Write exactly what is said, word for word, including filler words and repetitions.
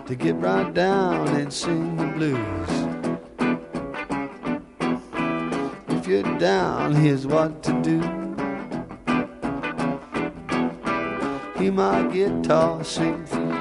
to get right down and sing the blues. If you're down, here's what to do. Hear my guitar sing for you.